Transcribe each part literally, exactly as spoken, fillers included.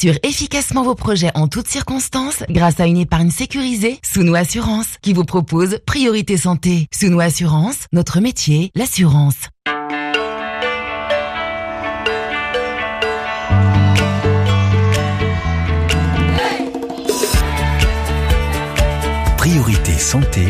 Assurent efficacement vos projets en toutes circonstances grâce à une épargne sécurisée Souno Assurance qui vous propose Priorité Santé. Souno Assurance, notre métier, l'assurance. Priorité Santé,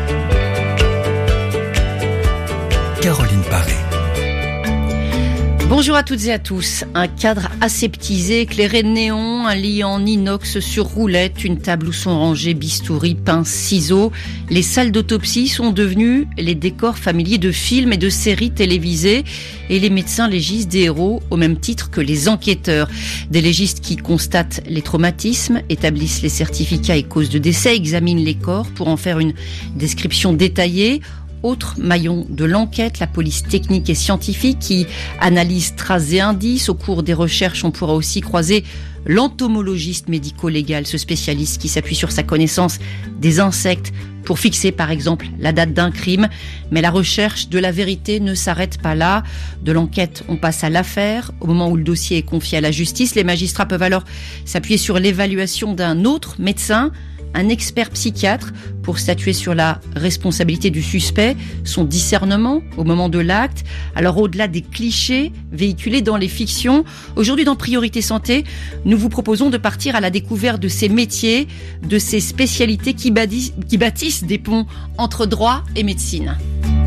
Caroline Paré. Bonjour à toutes et à tous. Un cadre aseptisé, éclairé de néon, un lit en inox sur roulette, une table où sont rangés bistouri, pinces, ciseaux. Les salles d'autopsie sont devenues les décors familiers de films et de séries télévisées et les médecins légistes des héros au même titre que les enquêteurs. Des légistes qui constatent les traumatismes, établissent les certificats et causes de décès, examinent les corps pour en faire une description détaillée. Autre maillon de l'enquête, la police technique et scientifique qui analyse traces et indices. Au cours des recherches, on pourra aussi croiser l'entomologiste médico-légal, ce spécialiste qui s'appuie sur sa connaissance des insectes pour fixer par exemple la date d'un crime. Mais la recherche de la vérité ne s'arrête pas là. De l'enquête, on passe à l'affaire. Au moment où le dossier est confié à la justice, les magistrats peuvent alors s'appuyer sur l'évaluation d'un autre médecin, un expert psychiatre, pour statuer sur la responsabilité du suspect, son discernement au moment de l'acte. Alors au-delà des clichés véhiculés dans les fictions, aujourd'hui dans Priorité Santé, nous vous proposons de partir à la découverte de ces métiers, de ces spécialités qui bâtissent, qui bâtissent des ponts entre droit et médecine.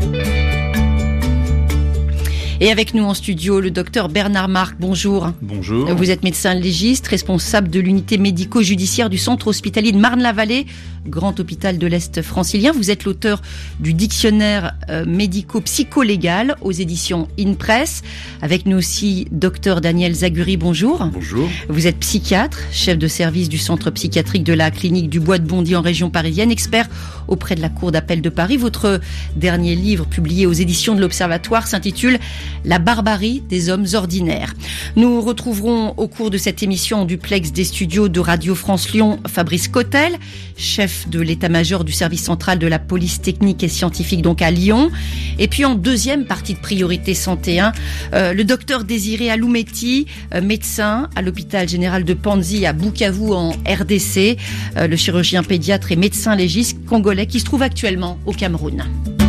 Et avec nous en studio, le docteur Bernard Marc. Bonjour. Bonjour. Vous êtes médecin légiste, responsable de l'unité médico-judiciaire du centre hospitalier de Marne-la-Vallée, grand hôpital de l'Est francilien. Vous êtes l'auteur du dictionnaire euh, médico-psycho-légal aux éditions InPress. Avec nous aussi, docteur Daniel Zaguri. Bonjour. Bonjour. Vous êtes psychiatre, chef de service du centre psychiatrique de la clinique du Bois de Bondy en région parisienne, expert auprès de la Cour d'appel de Paris. Votre dernier livre, publié aux éditions de l'Observatoire, s'intitule La barbarie des hommes ordinaires. Nous retrouverons au cours de cette émission en duplex des studios de Radio France Lyon Fabrice Cotel, chef de l'état-major du service central de la police technique et scientifique donc à Lyon. Et puis en deuxième partie de Priorité Santé un, euh, le docteur Désiré Aloumeti, euh, médecin à l'hôpital général de Panzi à Bukavu en R D C, euh, le chirurgien pédiatre et médecin légiste congolais qui se trouve actuellement au Cameroun.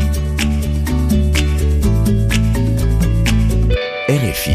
R F I.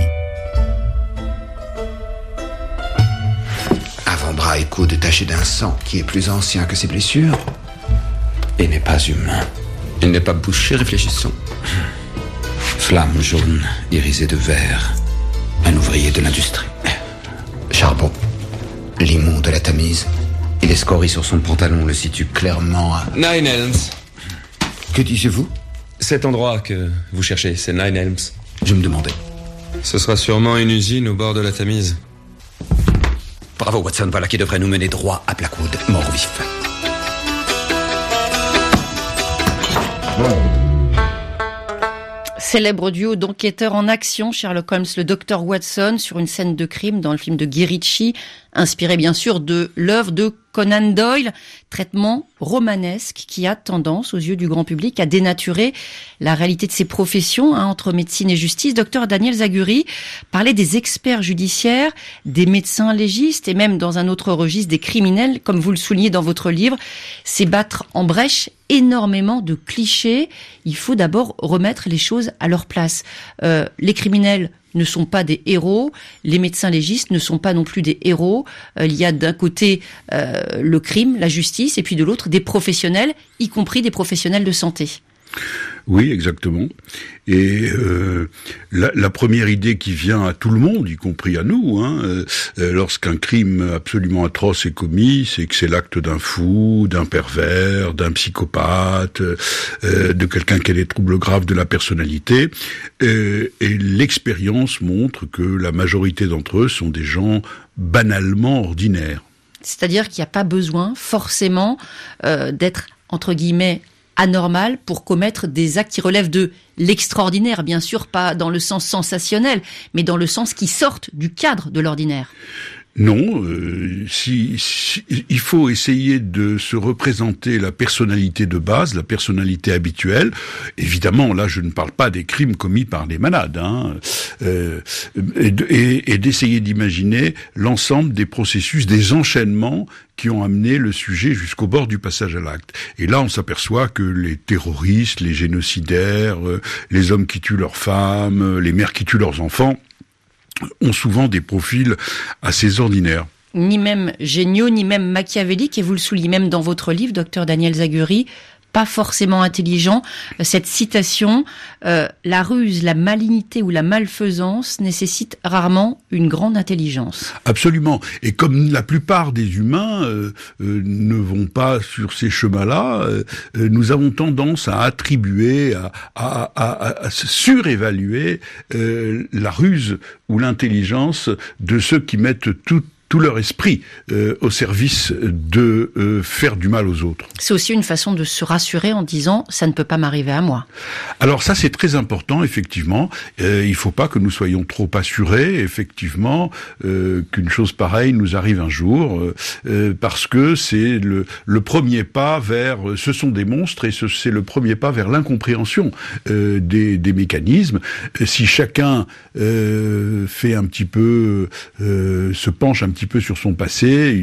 Avant-bras et coudes tachés d'un sang qui est plus ancien que ses blessures. Il n'est pas humain. Il n'est pas bouché, réfléchissons. Flamme jaune, irisée de vert. Un ouvrier de l'industrie. Charbon. Limon de la Tamise. Et les scories sur son pantalon le situent clairement à... Nine Elms. Que disiez-vous? Cet endroit que vous cherchez, c'est Nine Elms. Je me demandais. Ce sera sûrement une usine au bord de la Tamise. Bravo Watson, voilà qui devrait nous mener droit à Blackwood, mort vif. Célèbre duo d'enquêteurs en action, Sherlock Holmes, le docteur Watson, sur une scène de crime dans le film de Guy Ritchie, inspiré bien sûr de l'œuvre de Conan Doyle, traitement romanesque qui a tendance, aux yeux du grand public, à dénaturer la réalité de ces professions, hein, entre médecine et justice. Docteur Daniel Zaguri parlait des experts judiciaires, des médecins légistes et même dans un autre registre des criminels, comme vous le soulignez dans votre livre. C'est battre en brèche énormément de clichés. Il faut d'abord remettre les choses à leur place. Euh, les criminels ne sont pas des héros, les médecins légistes ne sont pas non plus des héros. Euh, il y a d'un côté euh, le crime, la justice, et puis de l'autre des professionnels, y compris des professionnels de santé. Oui, exactement. Et euh, la, la première idée qui vient à tout le monde, y compris à nous, hein, euh, lorsqu'un crime absolument atroce est commis, c'est que c'est l'acte d'un fou, d'un pervers, d'un psychopathe, euh, de quelqu'un qui a des troubles graves de la personnalité. Euh, et l'expérience montre que la majorité d'entre eux sont des gens banalement ordinaires. C'est-à-dire qu'il n'y a pas besoin forcément euh, d'être, entre guillemets, anormal pour commettre des actes qui relèvent de l'extraordinaire, bien sûr, pas dans le sens sensationnel, mais dans le sens qui sortent du cadre de l'ordinaire. Non, euh, si, si, il faut essayer de se représenter la personnalité de base, la personnalité habituelle. Évidemment, là, je ne parle pas des crimes commis par des malades, hein, euh, et, et, et d'essayer d'imaginer l'ensemble des processus, des enchaînements qui ont amené le sujet jusqu'au bord du passage à l'acte. Et là, on s'aperçoit que les terroristes, les génocidaires, euh, les hommes qui tuent leurs femmes, les mères qui tuent leurs enfants, ont souvent des profils assez ordinaires. Ni même géniaux, ni même machiavéliques, et vous le soulignez même dans votre livre, docteur Daniel Zaguri, pas forcément intelligent. Cette citation, euh, la ruse, la malignité ou la malfaisance nécessite rarement une grande intelligence. Absolument. Et comme la plupart des humains euh, euh, ne vont pas sur ces chemins-là, euh, euh, nous avons tendance à attribuer, à, à, à, à surévaluer euh, la ruse ou l'intelligence de ceux qui mettent tout tout leur esprit euh, au service de euh, faire du mal aux autres. C'est aussi une façon de se rassurer en disant « ça ne peut pas m'arriver à moi ». Alors ça, c'est très important, effectivement. Euh, il ne faut pas que nous soyons trop assurés, effectivement, euh, qu'une chose pareille nous arrive un jour, euh, parce que c'est le, le premier pas vers... Ce sont des monstres et ce, c'est le premier pas vers l'incompréhension euh, des, des mécanismes. Si chacun euh, fait un petit peu... Euh, se penche un petit peu sur son passé,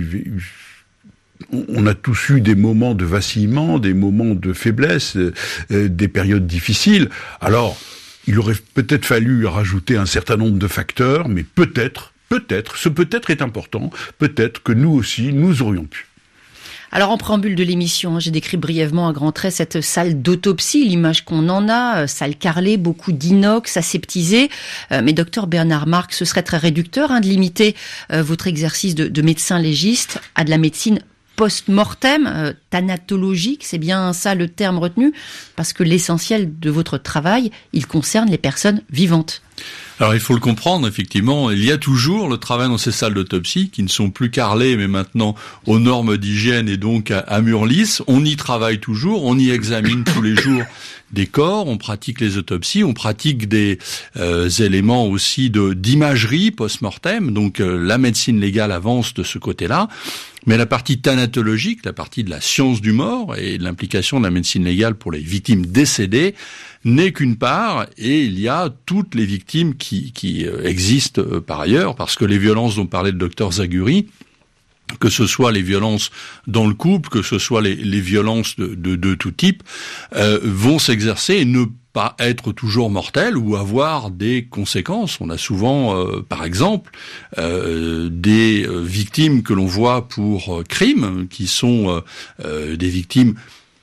on a tous eu des moments de vacillement, des moments de faiblesse, euh, des périodes difficiles. Alors, il aurait peut-être fallu rajouter un certain nombre de facteurs, mais peut-être, peut-être, ce peut-être est important, peut-être que nous aussi, nous aurions pu. Alors en préambule de l'émission, j'ai décrit brièvement à grands traits cette salle d'autopsie, l'image qu'on en a, salle carrelée, beaucoup d'inox, aseptisée. Euh, mais docteur Bernard Marc, ce serait très réducteur hein, de limiter euh, votre exercice de, de médecin légiste à de la médecine post-mortem, euh, thanatologique, c'est bien ça le terme retenu, parce que l'essentiel de votre travail, il concerne les personnes vivantes. Alors il faut le comprendre, effectivement, il y a toujours le travail dans ces salles d'autopsie qui ne sont plus carrelées, mais maintenant aux normes d'hygiène et donc à, à mur lisse. On y travaille toujours, on y examine tous les jours des corps, on pratique les autopsies, on pratique des euh, éléments aussi de d'imagerie post-mortem, donc euh, la médecine légale avance de ce côté-là. Mais la partie thanatologique, la partie de la science du mort et de l'implication de la médecine légale pour les victimes décédées n'est qu'une part, et il y a toutes les victimes qui, qui existent par ailleurs, parce que les violences dont parlait le docteur Zaguri, que ce soit les violences dans le couple, que ce soit les, les violences de, de, de tout type, euh, vont s'exercer et ne pas être toujours mortelles ou avoir des conséquences. On a souvent, euh, par exemple, euh, des euh, victimes que l'on voit pour euh, crimes, qui sont euh, euh, des victimes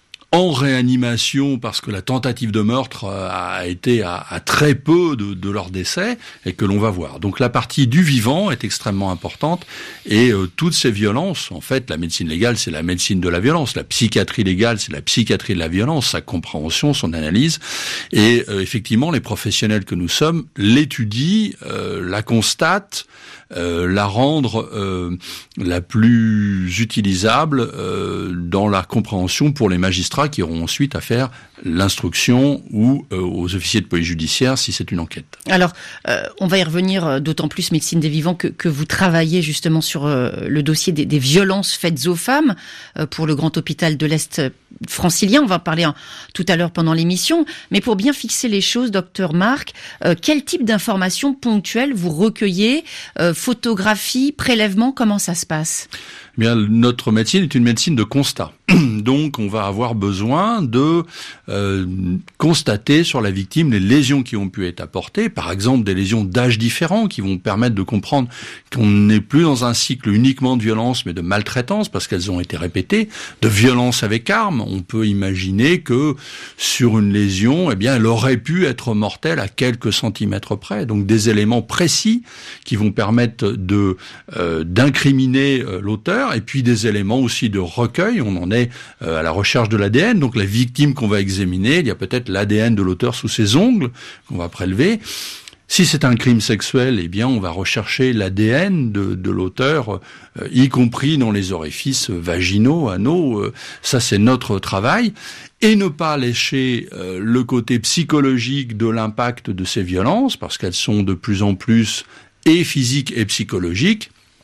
en réanimation parce que la tentative de meurtre a été à, à très peu de, de leur décès et que l'on va voir. Donc la partie du vivant est extrêmement importante et euh, toutes ces violences, en fait, la médecine légale, c'est la médecine de la violence. La psychiatrie légale, c'est la psychiatrie de la violence, sa compréhension, son analyse. Et euh, effectivement, les professionnels que nous sommes l'étudient, euh, la constatent, Euh, la rendre euh, la plus utilisable euh, dans la compréhension pour les magistrats qui auront ensuite à faire l'instruction ou euh, aux officiers de police judiciaire si c'est une enquête. Alors, euh, on va y revenir d'autant plus médecine des vivants que, que vous travaillez justement sur euh, le dossier des, des violences faites aux femmes euh, pour le grand hôpital de l'Est francilien. On va en parler hein, tout à l'heure pendant l'émission. Mais pour bien fixer les choses, docteur Marc, euh, quel type d'informations ponctuelles vous recueillez, euh, photographie, prélèvement, comment ça se passe ? Eh bien, notre médecine est une médecine de constat. Donc, on va avoir besoin de euh, constater sur la victime les lésions qui ont pu être apportées, par exemple des lésions d'âge différents qui vont permettre de comprendre qu'on n'est plus dans un cycle uniquement de violence, mais de maltraitance, parce qu'elles ont été répétées, de violence avec arme. On peut imaginer que sur une lésion, eh bien, elle aurait pu être mortelle à quelques centimètres près. Donc, des éléments précis qui vont permettre de euh, d'incriminer euh, l'auteur, et puis des éléments aussi de recueil. On en est à la recherche de l'A D N, donc la victime qu'on va examiner, il y a peut-être l'A D N de l'auteur sous ses ongles qu'on va prélever. Si c'est un crime sexuel, eh bien on va rechercher l'A D N de, de l'auteur, euh, y compris dans les orifices vaginaux, anaux. Euh, ça c'est notre travail. Et ne pas lécher euh, le côté psychologique de l'impact de ces violences, parce qu'elles sont de plus en plus et physiques et psychologiques.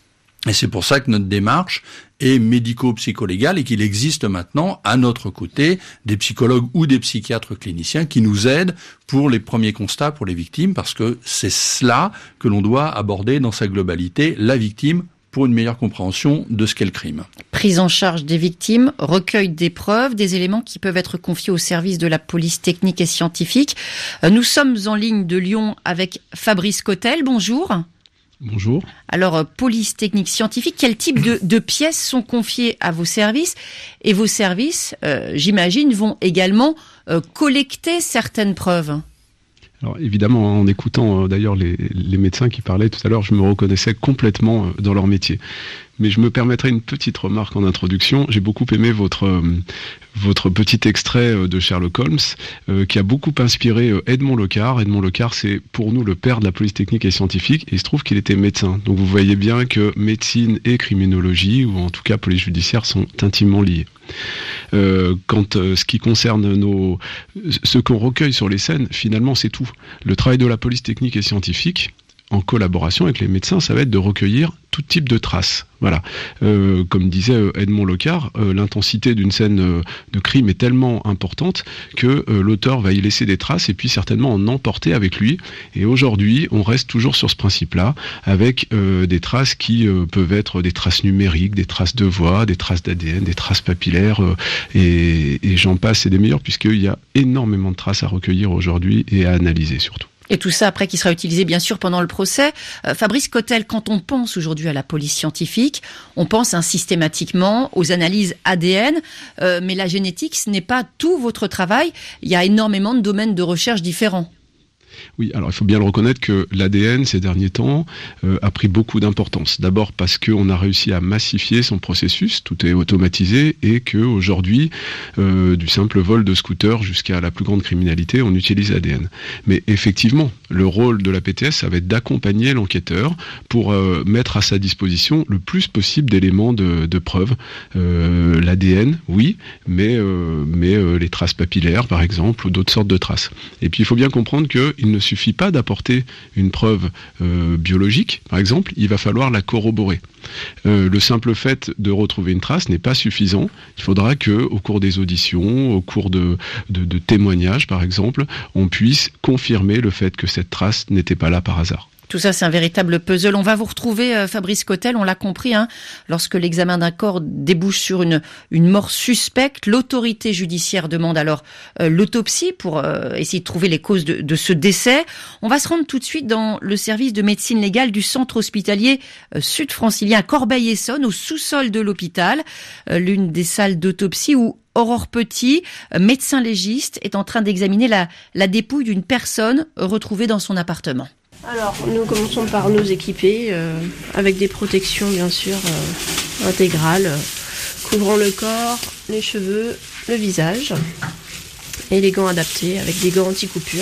Et c'est pour ça que notre démarche est médico-psycholégale et qu'il existe maintenant à notre côté des psychologues ou des psychiatres cliniciens qui nous aident pour les premiers constats pour les victimes, parce que c'est cela que l'on doit aborder dans sa globalité, la victime, pour une meilleure compréhension de ce qu'est le crime. Prise en charge des victimes, recueil des preuves, des éléments qui peuvent être confiés au service de la police technique et scientifique. Nous sommes en ligne de Lyon avec Fabrice Cotel. Bonjour. Bonjour. Alors, police technique scientifique, quel type de, de pièces sont confiées à vos services ? Et vos services, euh, j'imagine, vont également euh, collecter certaines preuves. Alors évidemment, en écoutant euh, d'ailleurs les, les médecins qui parlaient tout à l'heure, je me reconnaissais complètement euh, dans leur métier. Mais je me permettrai une petite remarque en introduction. J'ai beaucoup aimé votre euh, votre petit extrait euh, de Sherlock Holmes, euh, qui a beaucoup inspiré euh, Edmond Locard. Edmond Locard, c'est pour nous le père de la police technique et scientifique, et il se trouve qu'il était médecin. Donc vous voyez bien que médecine et criminologie, ou en tout cas police judiciaire, sont intimement liés. Euh, quand euh, ce qui concerne nos, ce qu'on recueille sur les scènes, finalement c'est tout. Le travail de la police technique et scientifique, en collaboration avec les médecins, ça va être de recueillir tout type de traces. Voilà. Euh, comme disait Edmond Locard, euh, l'intensité d'une scène euh, de crime est tellement importante que euh, l'auteur va y laisser des traces et puis certainement en emporter avec lui. Et aujourd'hui, on reste toujours sur ce principe-là, avec euh, des traces qui euh, peuvent être des traces numériques, des traces de voix, des traces d'A D N, des traces papillaires, euh, et, et j'en passe, et des meilleurs, puisqu'il y a énormément de traces à recueillir aujourd'hui et à analyser surtout. Et tout ça après qui sera utilisé bien sûr pendant le procès. Euh, Fabrice Cotel, quand on pense aujourd'hui à la police scientifique, on pense hein, systématiquement aux analyses A D N, euh, mais la génétique, ce n'est pas tout votre travail. Il y a énormément de domaines de recherche différents. Oui, alors il faut bien le reconnaître que l'A D N, ces derniers temps, euh, a pris beaucoup d'importance. D'abord parce qu'on a réussi à massifier son processus, tout est automatisé, et qu'aujourd'hui, euh, du simple vol de scooter jusqu'à la plus grande criminalité, on utilise l'A D N. Mais effectivement, le rôle de la P T S, ça va être d'accompagner l'enquêteur pour euh, mettre à sa disposition le plus possible d'éléments de, de preuve. Euh, L'A D N, oui, mais, euh, mais euh, les traces papillaires, par exemple, ou d'autres sortes de traces. Et puis il faut bien comprendre que il ne suffit pas d'apporter une preuve euh, biologique, par exemple, il va falloir la corroborer. Euh, le simple fait de retrouver une trace n'est pas suffisant. Il faudra que, au cours des auditions, au cours de, de, de témoignages, par exemple, on puisse confirmer le fait que cette trace n'était pas là par hasard. Tout ça, c'est un véritable puzzle. On va vous retrouver, euh, Fabrice Cotel, on l'a compris, hein, lorsque l'examen d'un corps débouche sur une, une mort suspecte, l'autorité judiciaire demande alors euh, l'autopsie pour euh, essayer de trouver les causes de, de ce décès. On va se rendre tout de suite dans le service de médecine légale du centre hospitalier euh, sud-francilien à Corbeil-Essonnes, au sous-sol de l'hôpital, euh, l'une des salles d'autopsie où Aurore Petit, euh, médecin légiste, est en train d'examiner la, la dépouille d'une personne retrouvée dans son appartement. Alors, nous commençons par nous équiper, euh, avec des protections bien sûr euh, intégrales, euh, couvrant le corps, les cheveux, le visage, et les gants adaptés avec des gants anti-coupure.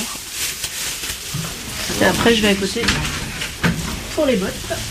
Et après, je vais à côté pour les bottes.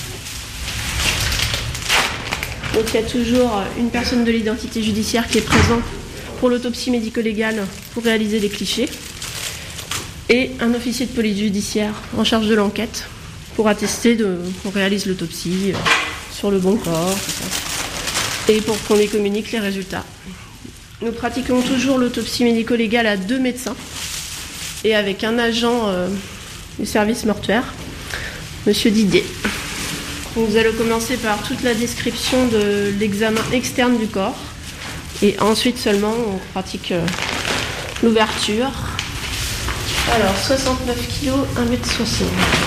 Donc, il y a toujours une personne de l'identité judiciaire qui est présente pour l'autopsie médico-légale pour réaliser les clichés. Et un officier de police judiciaire en charge de l'enquête pour attester de, qu'on réalise l'autopsie euh, sur le bon corps, tout ça. Et pour qu'on lui communique les résultats. Nous pratiquons toujours l'autopsie médico-légale à deux médecins et avec un agent euh, du service mortuaire, Monsieur Didier. Nous allons commencer par toute la description de l'examen externe du corps et ensuite seulement on pratique euh, l'ouverture. Alors, soixante-neuf kilos, un mètre soixante.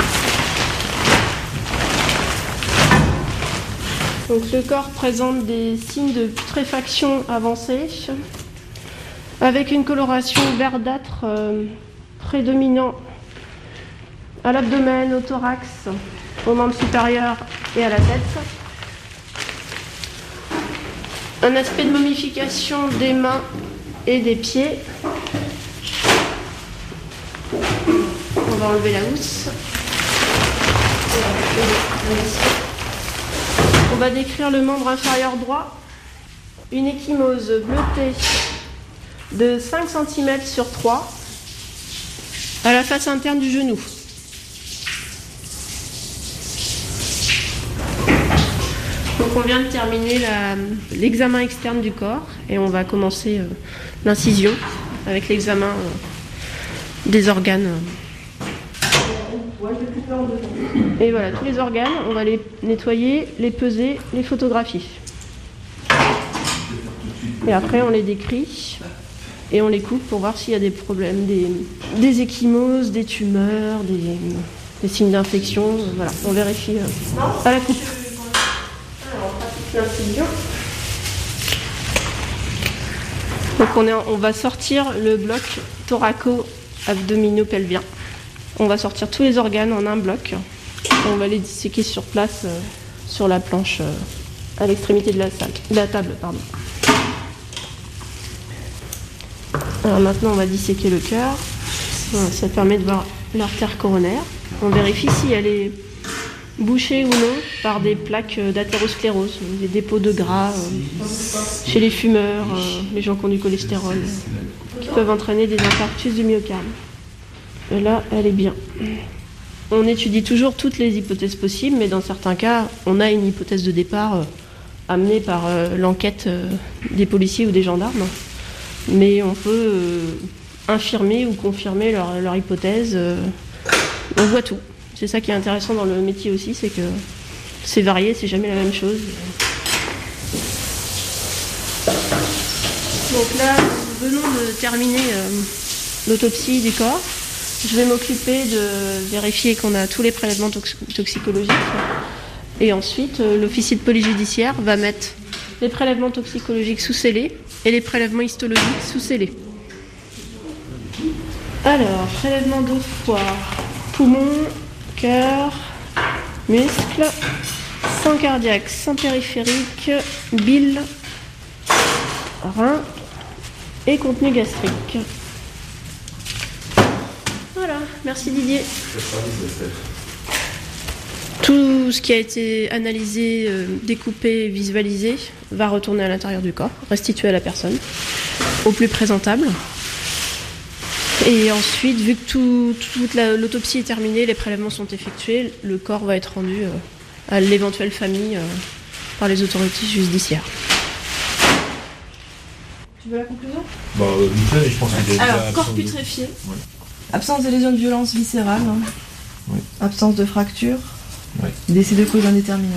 Donc, le corps présente des signes de putréfaction avancée, avec une coloration verdâtre euh, prédominant à l'abdomen, au thorax, aux membres supérieurs et à la tête. Un aspect de momification des mains et des pieds. On va enlever la housse. On va décrire le membre inférieur droit. Une ecchymose bleutée de cinq centimètres sur trois à la face interne du genou. Donc on vient de terminer la, l'examen externe du corps et on va commencer euh, l'incision avec l'examen euh, des organes. Et voilà, tous les organes, on va les nettoyer, les peser, les photographier. Et après on les décrit et on les coupe pour voir s'il y a des problèmes, des, des ecchymoses, des tumeurs, des, des signes d'infection. Voilà, on vérifie euh, à la coupe. Alors, on pratique l'incision. Donc on, est, on va sortir le bloc thoraco-abdominopelvien. On va sortir tous les organes en un bloc. On va les disséquer sur place, euh, sur la planche, euh, à l'extrémité de la, salle, de la table. Pardon. Alors maintenant, on va disséquer le cœur. Ça permet de voir l'artère coronaire. On vérifie si elle est bouchée ou non par des plaques d'athérosclérose, des dépôts de gras euh, chez les fumeurs, euh, les gens qui ont du cholestérol, qui peuvent entraîner des infarctus du myocarde. Et là, elle est bien. On étudie toujours toutes les hypothèses possibles, mais dans certains cas, on a une hypothèse de départ euh, amenée par euh, l'enquête euh, des policiers ou des gendarmes. Mais on peut euh, infirmer ou confirmer leur, leur hypothèse. Euh, on voit tout. C'est ça qui est intéressant dans le métier aussi, c'est que c'est varié, c'est jamais la même chose. Donc là, nous venons de terminer euh, l'autopsie du corps. Je vais m'occuper de vérifier qu'on a tous les prélèvements tox- toxicologiques. Et ensuite, euh, l'officier de police judiciaire va mettre les prélèvements toxicologiques sous scellé et les prélèvements histologiques sous scellé. Alors, prélèvement de foie, poumon, cœur, muscles, sang cardiaque, sang périphérique, bile, rein et contenu gastrique. Voilà, merci Didier. Tout ce qui a été analysé, euh, découpé, visualisé va retourner à l'intérieur du corps, restitué à la personne, au plus présentable. Et ensuite, vu que tout, toute la, l'autopsie est terminée, les prélèvements sont effectués, le corps va être rendu euh, à l'éventuelle famille euh, par les autorités judiciaires. Tu veux la conclusion ? Bah, euh, nickel, je pense qu'il est Alors, corps putréfié, ouais. Absence de lésions de violence viscérale, hein. Oui. Absence de fracture, oui. Décès de cause indéterminée.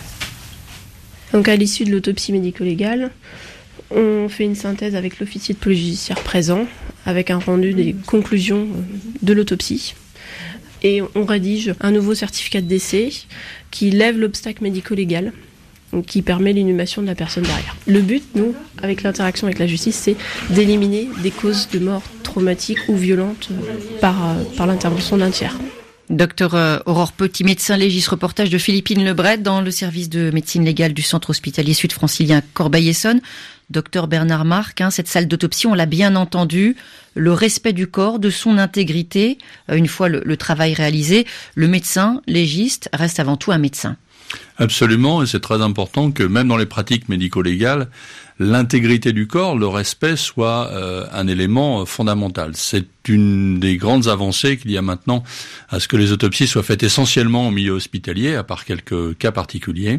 Donc à l'issue de l'autopsie médico-légale, on fait une synthèse avec l'officier de police judiciaire présent, avec un rendu des conclusions de l'autopsie. Et on rédige un nouveau certificat de décès qui lève l'obstacle médico-légal, donc qui permet l'inhumation de la personne derrière. Le but, nous, avec l'interaction avec la justice, c'est d'éliminer des causes de mort traumatiques ou violentes par, par l'intervention d'un tiers. Docteur Aurore Petit, médecin légiste, reportage de Philippine Lebret dans le service de médecine légale du centre hospitalier sud-francilien Corbeil-Essonnes. Docteur Bernard Marc, hein, cette salle d'autopsie, on l'a bien entendu, le respect du corps, de son intégrité, une fois le, le travail réalisé, le médecin légiste reste avant tout un médecin. Absolument, et c'est très important que même dans les pratiques médico-légales, l'intégrité du corps, le respect soit euh, un élément fondamental. C'est une des grandes avancées qu'il y a maintenant à ce que les autopsies soient faites essentiellement en milieu hospitalier, à part quelques cas particuliers.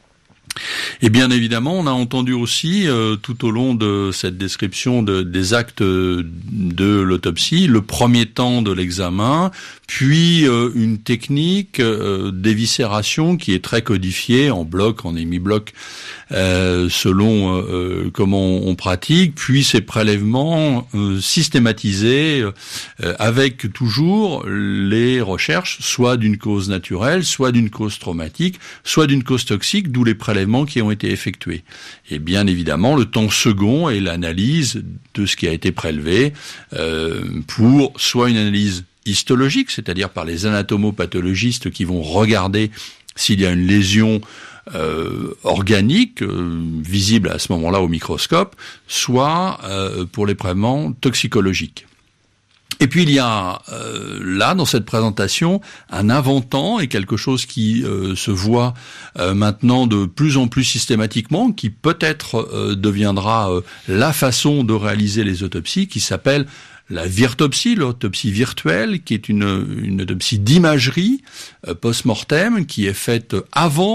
Et bien évidemment, on a entendu aussi, euh, tout au long de cette description de, des actes de l'autopsie, le premier temps de l'examen, puis euh, une technique euh, d'éviscération qui est très codifiée en bloc, en hémibloc, euh, selon euh, comment on pratique, puis ces prélèvements euh, systématisés euh, avec toujours les recherches, soit d'une cause naturelle, soit d'une cause traumatique, soit d'une cause toxique, d'où les prélèvements qui ont été effectués. Et bien évidemment, le temps second est l'analyse de ce qui a été prélevé euh, pour soit une analyse histologique, c'est-à-dire par les anatomopathologistes qui vont regarder s'il y a une lésion euh, organique euh, visible à ce moment-là au microscope, soit euh, pour les prélèvements toxicologiques. Et puis il y a euh, là, dans cette présentation, un inventant et quelque chose qui euh, se voit euh, maintenant de plus en plus systématiquement, qui peut-être euh, deviendra euh, la façon de réaliser les autopsies, qui s'appelle la virtopsie, l'autopsie virtuelle, qui est une, une autopsie d'imagerie euh, post-mortem, qui est faite avant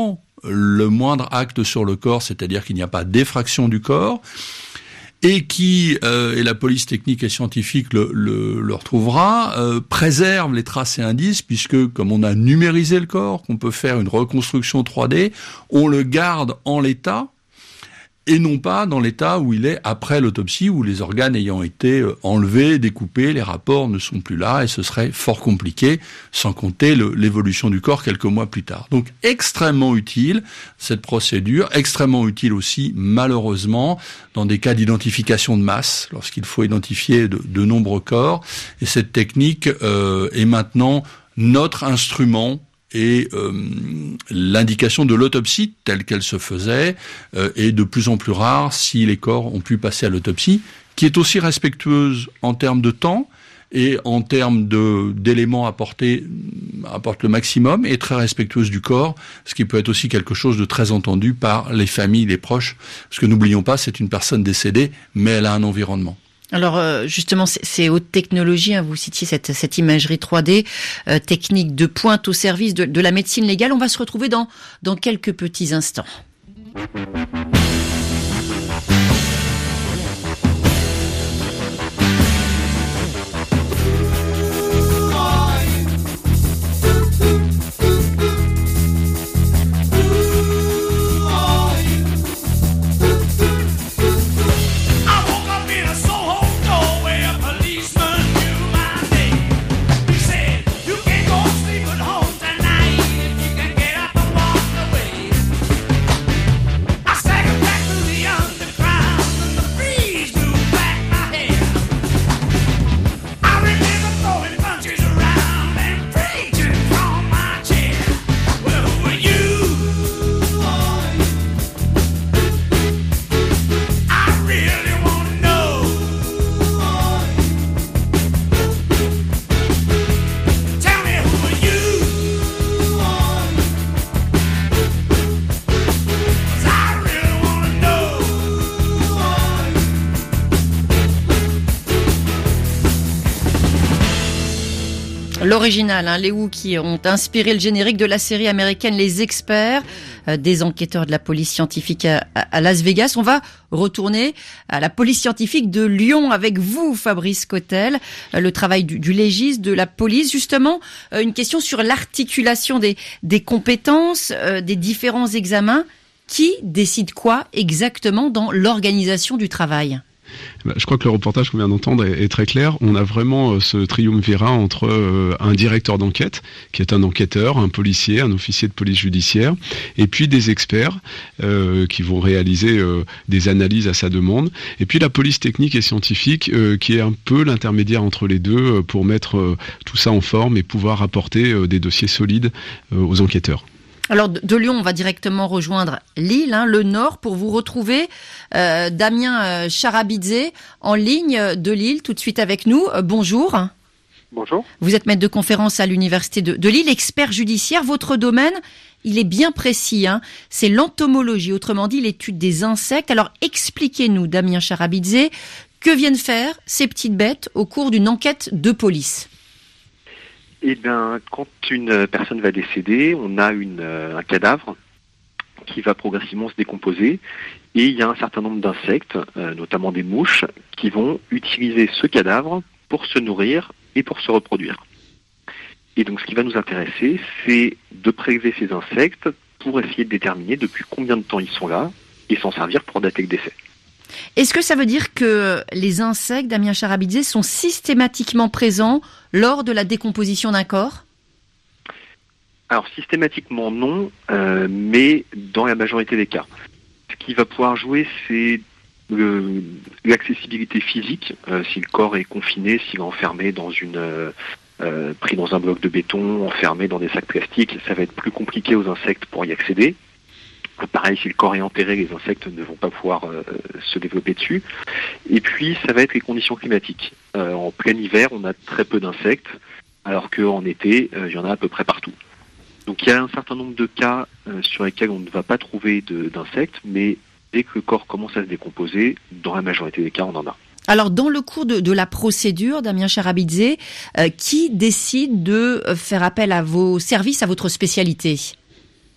le moindre acte sur le corps, c'est-à-dire qu'il n'y a pas d'effraction du corps, et qui, euh, et la police technique et scientifique le, le, le retrouvera, euh, préserve les traces et indices, puisque comme on a numérisé le corps, qu'on peut faire une reconstruction trois D, on le garde en l'état, et non pas dans l'état où il est après l'autopsie, où les organes ayant été enlevés, découpés, les rapports ne sont plus là, et ce serait fort compliqué, sans compter le, l'évolution du corps quelques mois plus tard. Donc extrêmement utile, cette procédure, extrêmement utile aussi, malheureusement, dans des cas d'identification de masse, lorsqu'il faut identifier de, de nombreux corps, et cette technique euh, est maintenant notre instrument, et euh, l'indication de l'autopsie telle qu'elle se faisait euh, est de plus en plus rare si les corps ont pu passer à l'autopsie, qui est aussi respectueuse en termes de temps et en termes de, d'éléments apportés, apporte le maximum, et très respectueuse du corps, ce qui peut être aussi quelque chose de très entendu par les familles, les proches, parce que n'oublions pas, c'est une personne décédée, mais elle a un environnement. Alors justement, c'est haute technologie, hein, vous citiez cette, cette imagerie trois D, euh, technique de pointe au service de, de la médecine légale. On va se retrouver dans, dans quelques petits instants. L'original, hein, les Who qui ont inspiré le générique de la série américaine Les Experts, euh, des enquêteurs de la police scientifique à, à Las Vegas. On va retourner à la police scientifique de Lyon avec vous, Fabrice Cottel, euh, le travail du, du légiste, de la police. Justement, euh, une question sur l'articulation des, des compétences, euh, des différents examens. Qui décide quoi exactement dans l'organisation du travail ? Je crois que le reportage qu'on vient d'entendre est, est très clair. On a vraiment ce triumvirat entre euh, un directeur d'enquête, qui est un enquêteur, un policier, un officier de police judiciaire, et puis des experts euh, qui vont réaliser euh, des analyses à sa demande, et puis la police technique et scientifique euh, qui est un peu l'intermédiaire entre les deux euh, pour mettre euh, tout ça en forme et pouvoir apporter euh, des dossiers solides euh, aux enquêteurs. Alors de Lyon, on va directement rejoindre Lille, hein, le Nord, pour vous retrouver. Euh, Damien euh, Charabidze, en ligne de Lille, tout de suite avec nous. Euh, bonjour. Bonjour. Vous êtes maître de conférence à l'université de, de Lille, expert judiciaire. Votre domaine, il est bien précis, hein, c'est l'entomologie, autrement dit l'étude des insectes. Alors expliquez-nous, Damien Charabidze, que viennent faire ces petites bêtes au cours d'une enquête de police ? Eh bien, quand une personne va décéder, on a une, un cadavre qui va progressivement se décomposer, et il y a un certain nombre d'insectes, euh, notamment des mouches, qui vont utiliser ce cadavre pour se nourrir et pour se reproduire. Et donc ce qui va nous intéresser, c'est de prélever ces insectes pour essayer de déterminer depuis combien de temps ils sont là et s'en servir pour dater le décès. Est-ce que ça veut dire que les insectes, Damien Charabidze, sont systématiquement présents lors de la décomposition d'un corps ? Alors systématiquement non, euh, mais dans la majorité des cas. Ce qui va pouvoir jouer, c'est le, l'accessibilité physique. Euh, si le corps est confiné, s'il est enfermé dans une, euh, euh, pris dans un bloc de béton, enfermé dans des sacs plastiques, ça va être plus compliqué aux insectes pour y accéder. Pareil, si le corps est enterré, les insectes ne vont pas pouvoir euh, se développer dessus. Et puis, ça va être les conditions climatiques. Euh, en plein hiver, on a très peu d'insectes, alors qu'en été, euh, il y en a à peu près partout. Donc, il y a un certain nombre de cas euh, sur lesquels on ne va pas trouver de, d'insectes, mais dès que le corps commence à se décomposer, dans la majorité des cas, on en a. Alors, dans le cours de, de la procédure, Damien Charabidze, euh, qui décide de faire appel à vos services, à votre spécialité ?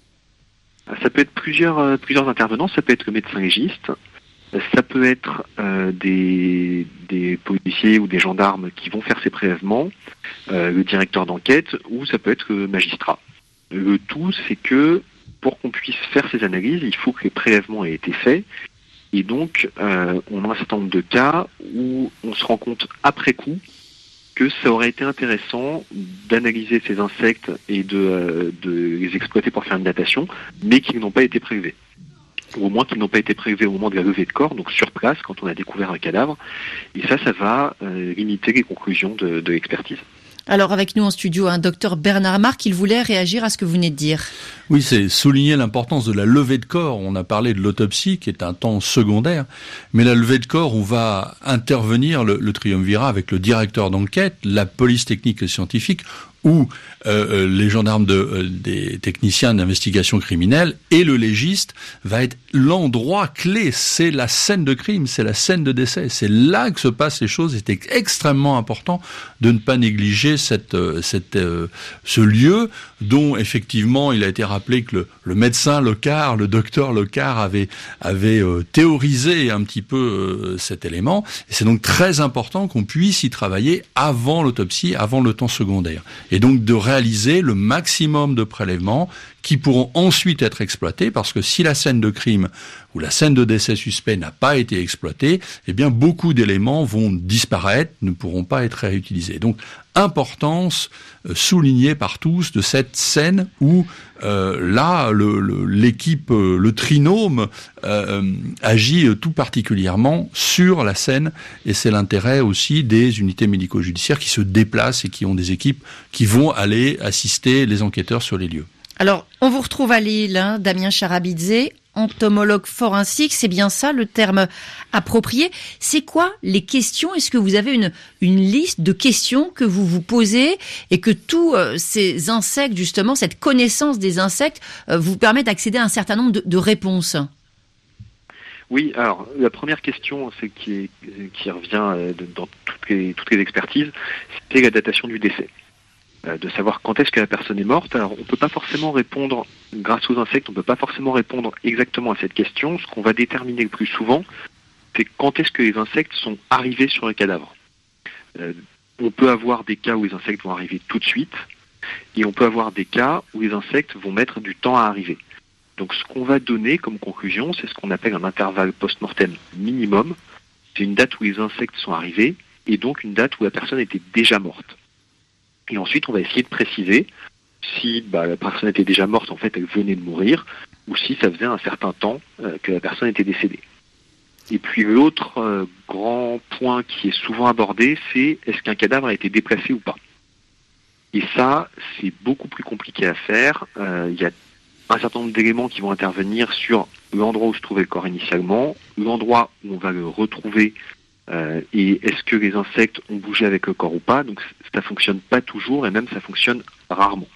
Ça peut être plusieurs, euh, plusieurs intervenants, ça peut être le médecin légiste, ça peut être euh, des, des policiers ou des gendarmes qui vont faire ces prélèvements, euh, le directeur d'enquête, ou ça peut être le magistrat. Le tout, c'est que pour qu'on puisse faire ces analyses, il faut que les prélèvements aient été faits, et donc euh, on a un certain nombre de cas où on se rend compte après coup que ça aurait été intéressant d'analyser ces insectes et de, euh, de les exploiter pour faire une datation, mais qu'ils n'ont pas été prélevés. Ou au moins qu'ils n'ont pas été prélevés au moment de la levée de corps, donc sur place, quand on a découvert un cadavre. Et ça, ça va euh, limiter les conclusions de, de l'expertise. Alors avec nous en studio, un docteur Bernard Marc, il voulait réagir à ce que vous venez de dire. Oui, c'est souligner l'importance de la levée de corps. On a parlé de l'autopsie, qui est un temps secondaire, mais la levée de corps où va intervenir le, le triumvirat avec le directeur d'enquête, la police technique et scientifique, ou euh, les gendarmes de, euh, des techniciens d'investigation criminelle, et le légiste va être l'endroit clé. C'est la scène de crime, c'est la scène de décès. C'est là que se passent les choses. C'est extrêmement important de ne pas négliger cette, euh, cette, euh, ce lieu dont effectivement il a été rappelé que le, le médecin Lecard, le docteur Lecard avait, avait euh, théorisé un petit peu euh, cet élément. Et c'est donc très important qu'on puisse y travailler avant l'autopsie, avant le temps secondaire. Et donc de réaliser le maximum de prélèvements qui pourront ensuite être exploités, parce que si la scène de crime ou la scène de décès suspect n'a pas été exploitée, eh bien beaucoup d'éléments vont disparaître, ne pourront pas être réutilisés. Donc importance euh, soulignée par tous de cette scène où euh, là le, le, l'équipe, euh, le trinôme euh, agit euh, tout particulièrement sur la scène, et c'est l'intérêt aussi des unités médico-judiciaires qui se déplacent et qui ont des équipes qui vont aller assister les enquêteurs sur les lieux. Alors, on vous retrouve à Lille, hein, Damien Charabidze, entomologue forensique, c'est bien ça le terme approprié. C'est quoi les questions ? Est-ce que vous avez une, une liste de questions que vous vous posez et que tous euh, ces insectes, justement, cette connaissance des insectes, euh, vous permet d'accéder à un certain nombre de, de réponses ? Oui, alors la première question, c'est qui, qui revient euh, dans toutes les, toutes les expertises, c'est la datation du décès. De savoir quand est-ce que la personne est morte. Alors, on ne peut pas forcément répondre, grâce aux insectes, on ne peut pas forcément répondre exactement à cette question. Ce qu'on va déterminer le plus souvent, c'est quand est-ce que les insectes sont arrivés sur le cadavre. Euh, on peut avoir des cas où les insectes vont arriver tout de suite, et on peut avoir des cas où les insectes vont mettre du temps à arriver. Donc, ce qu'on va donner comme conclusion, c'est ce qu'on appelle un intervalle post-mortem minimum. C'est une date où les insectes sont arrivés, et donc une date où la personne était déjà morte. Et ensuite, on va essayer de préciser si bah, la personne était déjà morte, en fait, elle venait de mourir, ou si ça faisait un certain temps euh, que la personne était décédée. Et puis l'autre euh, grand point qui est souvent abordé, c'est est-ce qu'un cadavre a été déplacé ou pas. Et ça, c'est beaucoup plus compliqué à faire. Euh, il y a un certain nombre d'éléments qui vont intervenir sur l'endroit où se trouvait le corps initialement, l'endroit où on va le retrouver, Euh, et est-ce que les insectes ont bougé avec le corps ou pas. Donc ça fonctionne pas toujours, et même ça fonctionne rarement.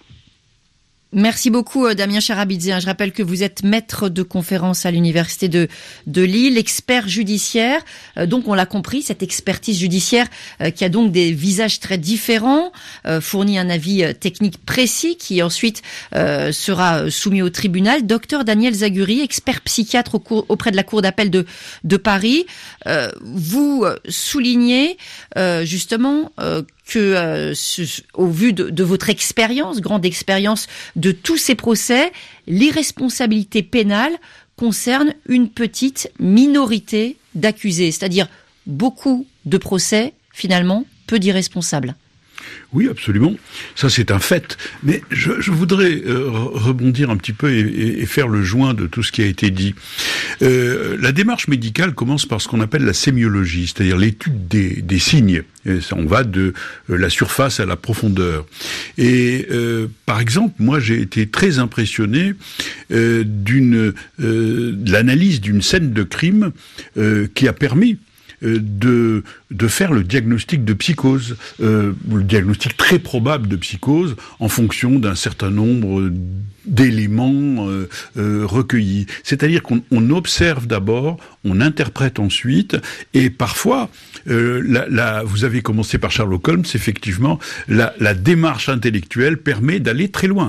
Merci beaucoup Damien Charabidze. Je rappelle que vous êtes maître de conférence à l'université de, de Lille, expert judiciaire. Euh, donc on l'a compris, cette expertise judiciaire euh, qui a donc des visages très différents, euh, fournit un avis euh, technique précis qui ensuite euh, sera soumis au tribunal. Docteur Daniel Zaguri, expert psychiatre au cours, auprès de la Cour d'appel de, de Paris. Euh, vous soulignez euh, justement euh, que, euh, ce, au vu de, de votre expérience, grande expérience de tous ces procès, l'irresponsabilité pénale concerne une petite minorité d'accusés, c'est-à-dire beaucoup de procès, finalement, peu d'irresponsables. Oui, absolument. Ça, c'est un fait. Mais je, je voudrais euh, rebondir un petit peu et, et, et faire le joint de tout ce qui a été dit. Euh, la démarche médicale commence par ce qu'on appelle la sémiologie, c'est-à-dire l'étude des, des signes. Et ça, on va de euh, la surface à la profondeur. Et euh, par exemple, moi, j'ai été très impressionné euh, d'une euh, de l'analyse d'une scène de crime euh, qui a permis de de faire le diagnostic de psychose, euh, le diagnostic très probable de psychose en fonction d'un certain nombre d'éléments euh, euh, recueillis. C'est-à-dire qu'on on observe d'abord, on interprète ensuite, et parfois, euh, la, la, vous avez commencé par Sherlock Holmes, effectivement, la, la démarche intellectuelle permet d'aller très loin.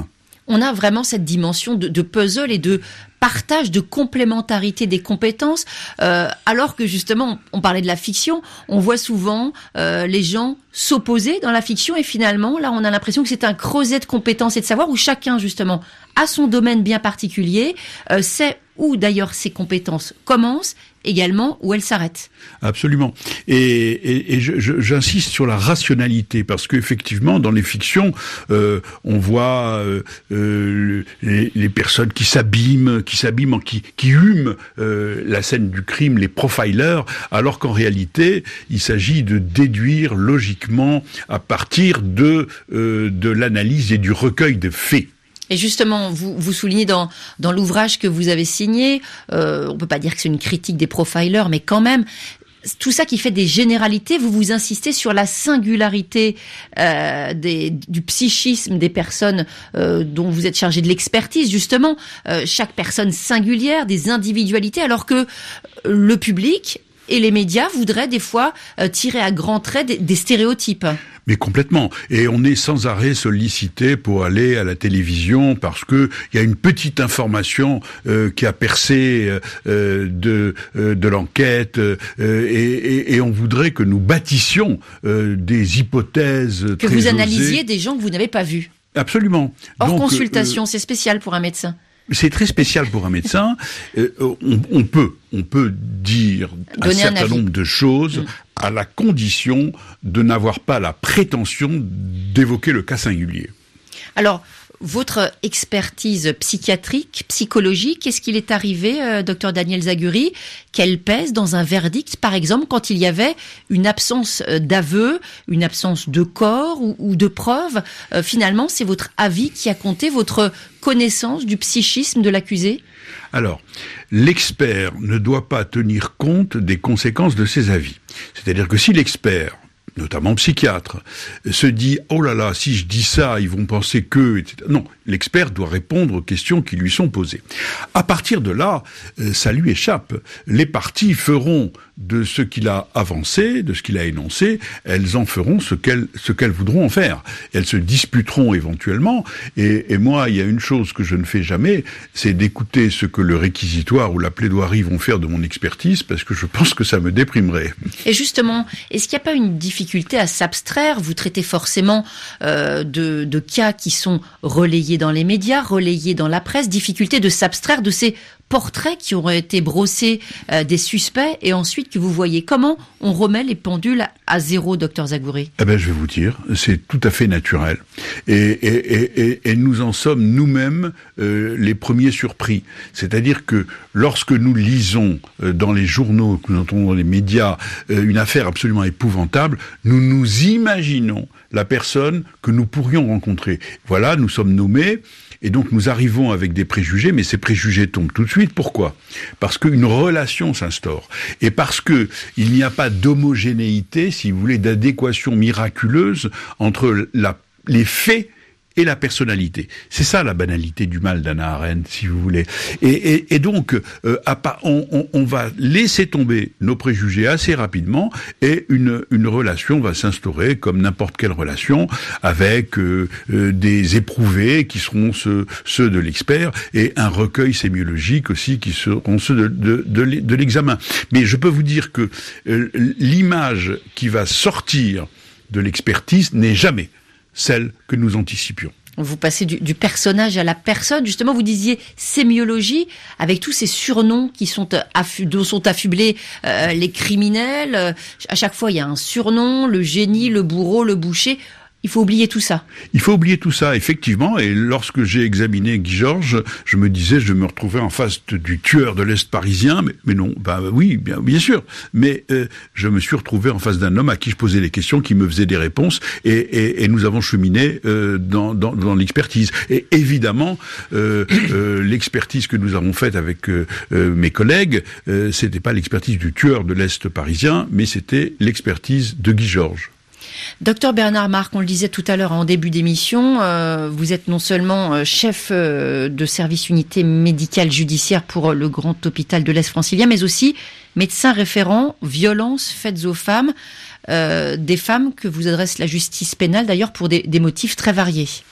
On a vraiment cette dimension de, de puzzle et de partage, de complémentarité des compétences, euh, alors que justement, on parlait de la fiction, on voit souvent euh, les gens s'opposer dans la fiction, et finalement, là, on a l'impression que c'est un creuset de compétences et de savoir où chacun, justement, a son domaine bien particulier, euh, sait où d'ailleurs ses compétences commencent, également où elles s'arrêtent. Absolument. Et, et, et je, je, j'insiste sur la rationalité, parce qu'effectivement, dans les fictions, euh, on voit euh, euh, les, les personnes qui s'abîment, qui s'abîment, qui, qui hument euh, la scène du crime, les profilers, alors qu'en réalité, il s'agit de déduire logiquement à partir de, euh, de l'analyse et du recueil de faits. Et justement, vous, vous soulignez dans, dans l'ouvrage que vous avez signé, euh, on peut pas dire que c'est une critique des profilers, mais quand même, tout ça qui fait des généralités, vous vous insistez sur la singularité euh, des, du psychisme des personnes euh, dont vous êtes chargé de l'expertise, justement, euh, chaque personne singulière, des individualités, alors que le public et les médias voudraient des fois euh, tirer à grands traits des, des stéréotypes. Mais complètement. Et on est sans arrêt sollicité pour aller à la télévision parce que il y a une petite information euh, qui a percé euh, de euh, de l'enquête euh, et, et, et on voudrait que nous bâtissions euh, des hypothèses que très vous analysiez osées. Des gens que vous n'avez pas vus. Absolument. Hors Donc, consultation, euh, c'est spécial pour un médecin. C'est très spécial pour un médecin. Euh, on, on peut, on peut dire Donner un certain un nombre de choses mmh. à la condition de n'avoir pas la prétention d'évoquer le cas singulier. Alors, votre expertise psychiatrique, psychologique, est-ce qu'il est arrivé, euh, docteur Daniel Zaguri, qu'elle pèse dans un verdict, par exemple, quand il y avait une absence d'aveu, une absence de corps ou, ou de preuves, euh, finalement, c'est votre avis qui a compté, votre connaissance du psychisme de l'accusé ? Alors, l'expert ne doit pas tenir compte des conséquences de ses avis. C'est-à-dire que si l'expert, notamment psychiatre, se dit « Oh là là, si je dis ça, ils vont penser que... » et cetera. Non, l'expert doit répondre aux questions qui lui sont posées. À partir de là, ça lui échappe. Les parties feront de ce qu'il a avancé, de ce qu'il a énoncé, elles en feront ce qu'elles, ce qu'elles voudront en faire. Elles se disputeront éventuellement, et, et moi, il y a une chose que je ne fais jamais, c'est d'écouter ce que le réquisitoire ou la plaidoirie vont faire de mon expertise, parce que je pense que ça me déprimerait. Et justement, est-ce qu'il n'y a pas une difficulté à s'abstraire ? Vous traitez forcément euh, de, de cas qui sont relayés dans les médias, relayés dans la presse, difficulté de s'abstraire de ces portraits qui auraient été brossés euh, des suspects et ensuite que vous voyez. Comment on remet les pendules à zéro, docteur Zaguri ? Eh ben, je vais vous dire, c'est tout à fait naturel. Et, et, et, et, et nous en sommes nous-mêmes euh, les premiers surpris. C'est-à-dire que lorsque nous lisons euh, dans les journaux, que nous entendons dans les médias, euh, une affaire absolument épouvantable, nous nous imaginons la personne que nous pourrions rencontrer. Voilà, nous sommes nommés. Et donc nous arrivons avec des préjugés, mais ces préjugés tombent tout de suite. Pourquoi ? Parce qu'une relation s'instaure. Et parce que il n'y a pas d'homogénéité, si vous voulez, d'adéquation miraculeuse entre la, les faits et la personnalité. C'est ça la banalité du mal d'Hannah Arendt, si vous voulez. Et, et, et donc, euh, à pas, on, on, on va laisser tomber nos préjugés assez rapidement et une, une relation va s'instaurer comme n'importe quelle relation avec euh, euh, des éprouvés qui seront ceux, ceux de l'expert et un recueil sémiologique aussi qui seront ceux de, de, de, de l'examen. Mais je peux vous dire que euh, l'image qui va sortir de l'expertise n'est jamais celle que nous anticipions. Vous passez du, du personnage à la personne. Justement, vous disiez sémiologie, avec tous ces surnoms qui sont affu- dont sont affublés euh, les criminels. Euh, à chaque fois, il y a un surnom, le génie, le bourreau, le boucher. Il faut oublier tout ça. Il faut oublier tout ça, effectivement. Et lorsque j'ai examiné Guy Georges, je me disais, je me retrouvais en face de, du tueur de l'Est parisien. Mais, mais non, bah oui, bien, bien sûr. Mais euh, je me suis retrouvé en face d'un homme à qui je posais des questions, qui me faisait des réponses, et, et, et nous avons cheminé euh, dans, dans, dans l'expertise. Et évidemment, euh, euh, l'expertise que nous avons faite avec euh, euh, mes collègues, euh, c'était pas l'expertise du tueur de l'Est parisien, mais c'était l'expertise de Guy Georges. Docteur Bernard Marc, on le disait tout à l'heure en début d'émission, euh, vous êtes non seulement chef euh, de service unité médicale judiciaire pour le grand hôpital de l'Est francilien, mais aussi médecin référent violences faites aux femmes, euh, des femmes que vous adresse la justice pénale d'ailleurs pour des, des motifs très variés.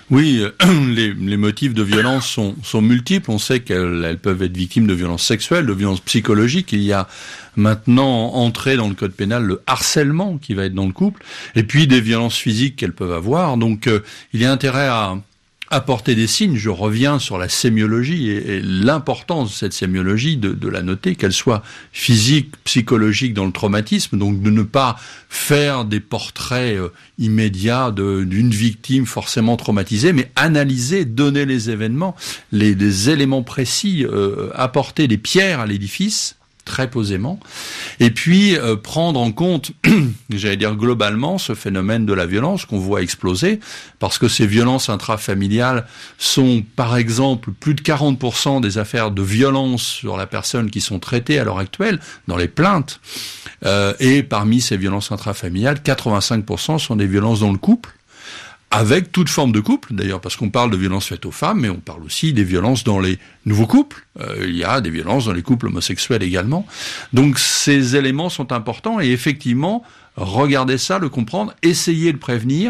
Oui, les, les motifs de violence sont, sont multiples. On sait qu'elles elles peuvent être victimes de violences sexuelles, de violences psychologiques. Il y a maintenant entré dans le code pénal le harcèlement qui va être dans le couple, et puis des violences physiques qu'elles peuvent avoir. Donc euh, il y a intérêt à apporter des signes. Je reviens sur la sémiologie et, et l'importance de cette sémiologie, de, de la noter, qu'elle soit physique, psychologique dans le traumatisme, donc de ne pas faire des portraits euh, immédiats de, d'une victime forcément traumatisée, mais analyser, donner les événements, les, les éléments précis, euh, apporter des pierres à l'édifice, très posément, et puis euh, prendre en compte, j'allais dire globalement, ce phénomène de la violence qu'on voit exploser, parce que ces violences intrafamiliales sont, par exemple, plus de quarante pour cent des affaires de violence sur la personne qui sont traitées à l'heure actuelle dans les plaintes, euh, et parmi ces violences intrafamiliales, quatre-vingt-cinq pour cent sont des violences dans le couple, avec toute forme de couple, d'ailleurs, parce qu'on parle de violences faites aux femmes, mais on parle aussi des violences dans les nouveaux couples. Euh, il y a des violences dans les couples homosexuels également. Donc ces éléments sont importants, et effectivement, regardez ça, le comprendre, essayer de prévenir,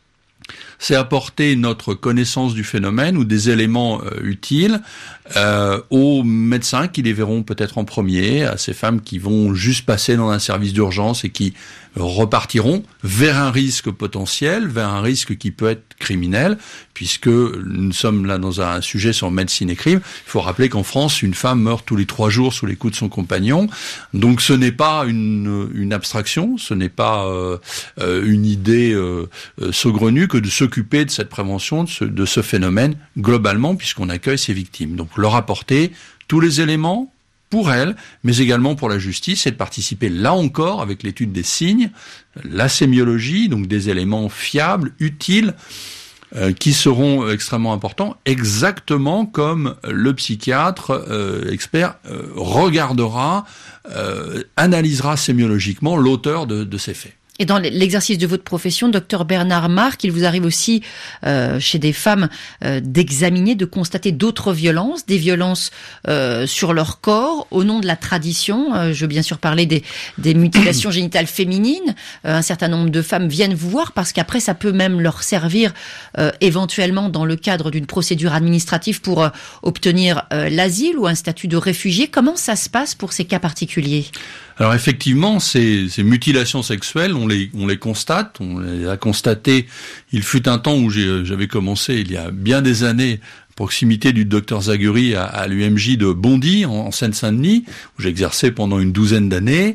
c'est apporter notre connaissance du phénomène ou des éléments euh, utiles euh, aux médecins qui les verront peut-être en premier, à ces femmes qui vont juste passer dans un service d'urgence et qui repartiront vers un risque potentiel, vers un risque qui peut être criminel, puisque nous sommes là dans un sujet sur médecine et crime. Il faut rappeler qu'en France, une femme meurt tous les trois jours sous les coups de son compagnon. Donc ce n'est pas une, une abstraction, ce n'est pas euh, une idée euh, saugrenue que de s'occuper de cette prévention, de ce, de ce phénomène globalement, puisqu'on accueille ces victimes. Donc leur apporter tous les éléments pour elles, mais également pour la justice, et de participer là encore avec l'étude des signes, la sémiologie, donc des éléments fiables, utiles, euh, qui seront extrêmement importants, exactement comme le psychiatre euh, expert euh, regardera, euh, analysera sémiologiquement l'auteur de, de ces faits. Et dans l'exercice de votre profession, docteur Bernard Marc, il vous arrive aussi, euh, chez des femmes, euh, d'examiner, de constater d'autres violences, des violences euh, sur leur corps, au nom de la tradition. Euh, je veux bien sûr parler des, des mutilations génitales féminines. Euh, un certain nombre de femmes viennent vous voir parce qu'après, ça peut même leur servir euh, éventuellement dans le cadre d'une procédure administrative pour euh, obtenir euh, l'asile ou un statut de réfugié. Comment ça se passe pour ces cas particuliers ? Alors effectivement, ces, ces mutilations sexuelles, on les, on les constate, on les a constatées. Il fut un temps où j'ai, j'avais commencé, il y a bien des années, à proximité du docteur Zaguri à, à l'U M J de Bondy, en, en Seine-Saint-Denis, où j'exerçais pendant une douzaine d'années.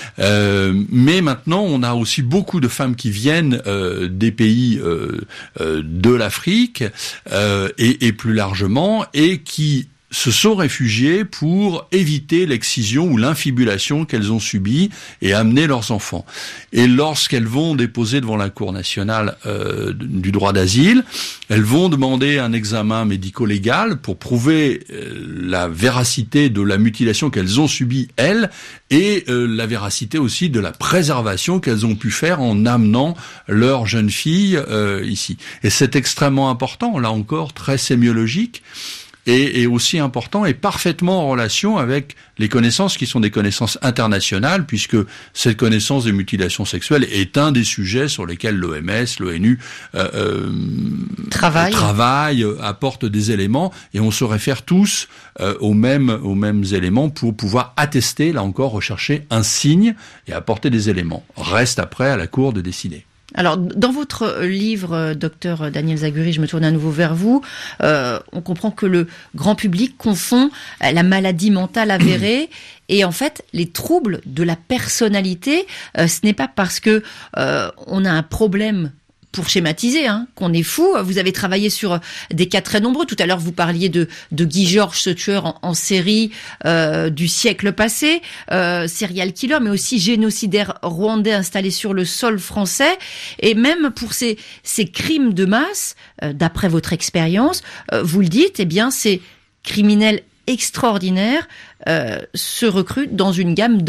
Euh, mais maintenant, on a aussi beaucoup de femmes qui viennent euh, des pays euh, euh, de l'Afrique euh, et, et plus largement, et qui se sont réfugiées pour éviter l'excision ou l'infibulation qu'elles ont subie et amener leurs enfants. Et lorsqu'elles vont déposer devant la Cour nationale euh, du droit d'asile, elles vont demander un examen médico-légal pour prouver euh, la véracité de la mutilation qu'elles ont subie, elles, et euh, la véracité aussi de la préservation qu'elles ont pu faire en amenant leur jeune fille euh, ici. Et c'est extrêmement important, là encore, très sémiologique, et, et aussi important et parfaitement en relation avec les connaissances qui sont des connaissances internationales, puisque cette connaissance des mutilations sexuelles est un des sujets sur lesquels l'O M S, l'ONU euh, euh, travaille, travaille euh, apporte des éléments, et on se réfère tous euh, aux mêmes aux mêmes éléments pour pouvoir attester, là encore, rechercher un signe et apporter des éléments. Reste après à la Cour de décider. Alors, dans votre livre, docteur Daniel Zaguri, je me tourne à nouveau vers vous, euh, on comprend que le grand public confond la maladie mentale avérée et en fait les troubles de la personnalité. Euh, ce n'est pas parce que euh, on a un problème, pour schématiser, hein, qu'on est fou. Vous avez travaillé sur des cas très nombreux. Tout à l'heure, vous parliez de, de Guy Georges, ce tueur en, en série euh, du siècle passé, euh, serial killer, mais aussi génocidaire rwandais installé sur le sol français. Et même pour ces, ces crimes de masse, euh, d'après votre expérience, euh, vous le dites, eh bien, ces criminels extraordinaires euh, se recrutent dans une gamme d'hommes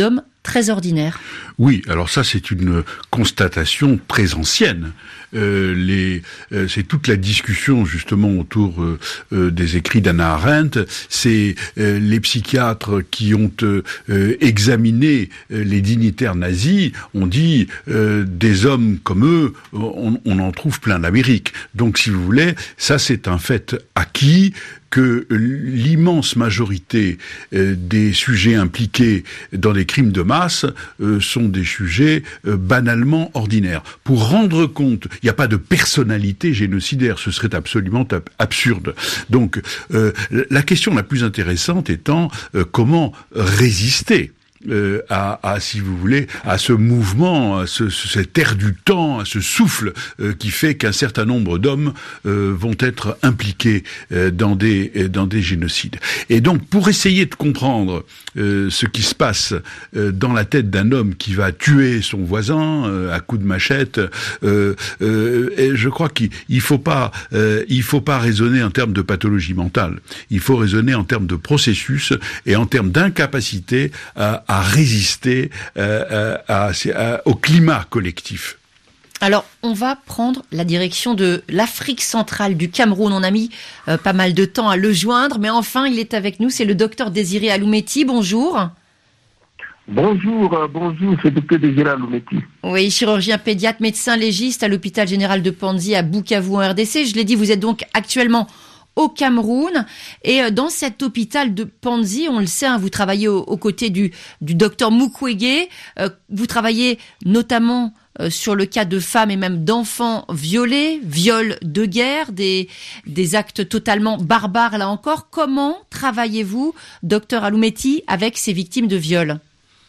très ordinaire. Oui, alors ça c'est une constatation très ancienne. Euh, les, euh, c'est toute la discussion justement autour euh, euh, des écrits d'Hannah Arendt. C'est euh, les psychiatres qui ont euh, examiné euh, les dignitaires nazis ont dit euh, des hommes comme eux, on, on en trouve plein l'Amérique. Donc si vous voulez, ça c'est un fait acquis, que l'immense majorité euh, des sujets impliqués dans des crimes de masse euh, sont des sujets euh, banalement ordinaires. Pour rendre compte, il n'y a pas de personnalité génocidaire, ce serait absolument ab- absurde. Donc euh, la question la plus intéressante étant euh, comment résister Euh, à, à, si vous voulez, à ce mouvement, à ce, cet air du temps, à ce souffle euh, qui fait qu'un certain nombre d'hommes euh, vont être impliqués euh, dans des dans des génocides. Et donc, pour essayer de comprendre euh, ce qui se passe euh, dans la tête d'un homme qui va tuer son voisin euh, à coups de machette, euh, euh, et je crois qu'il il faut pas euh, il faut pas raisonner en termes de pathologie mentale. Il faut raisonner en termes de processus et en termes d'incapacité à à résister euh, à, à, à, au climat collectif. Alors, on va prendre la direction de l'Afrique centrale, du Cameroun. On a mis euh, pas mal de temps à le joindre, mais enfin, il est avec nous. C'est le docteur Désiré Aloumeti. Bonjour. Bonjour, euh, bonjour, c'est le docteur Désiré Aloumeti. Oui, chirurgien pédiatre, médecin légiste à l'hôpital général de Panzi à Bukavu en R D C. Je l'ai dit, vous êtes donc actuellement au Cameroun, et dans cet hôpital de Panzi, on le sait, hein, vous travaillez aux, aux côtés du, du docteur Mukwege, euh, vous travaillez notamment euh, sur le cas de femmes et même d'enfants violés, viols de guerre, des, des actes totalement barbares là encore. Comment travaillez-vous, docteur Aloumeti, avec ces victimes de viol?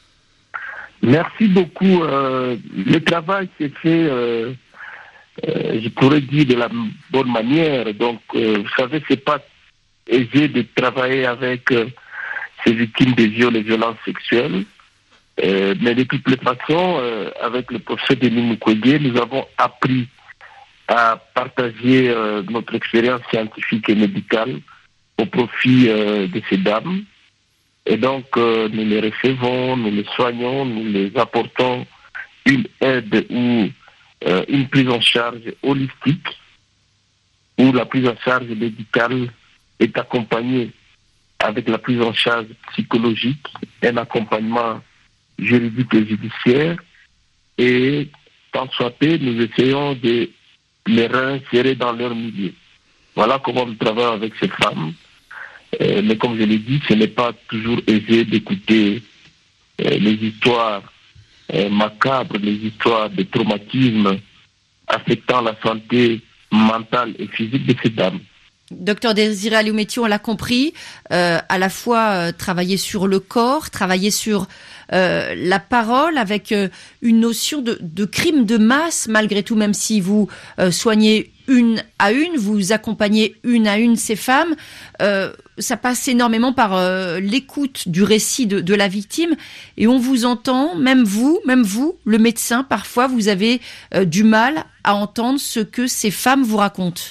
Merci beaucoup. Euh, le travail s'est fait... Euh... Euh, je pourrais dire de la bonne manière. Donc, euh, vous savez, c'est pas aisé de travailler avec euh, ces victimes de viols et violences sexuelles. Euh, mais de toutes les façons, euh, avec le professeur Denis Mukwege, nous avons appris à partager euh, notre expérience scientifique et médicale au profit euh, de ces dames. Et donc, euh, nous les recevons, nous les soignons, nous les apportons une aide ou Euh, une prise en charge holistique où la prise en charge médicale est accompagnée avec la prise en charge psychologique, un accompagnement juridique et judiciaire, et tant soit peu, nous essayons de les réinsérer dans leur milieu. Voilà comment nous travaillons avec ces femmes. Euh, mais comme je l'ai dit, ce n'est pas toujours aisé d'écouter euh, les histoires Euh, macabres, les histoires de traumatisme affectant la santé mentale et physique de ces dames. Docteur Désiré Aloumeti, on l'a compris, euh, à la fois euh, travailler sur le corps, travailler sur euh, la parole, avec euh, une notion de, de crime de masse, malgré tout, même si vous euh, soignez une à une, vous accompagnez une à une ces femmes, euh, ça passe énormément par euh, l'écoute du récit de, de la victime, et on vous entend, même vous, même vous, le médecin, parfois vous avez euh, du mal à entendre ce que ces femmes vous racontent.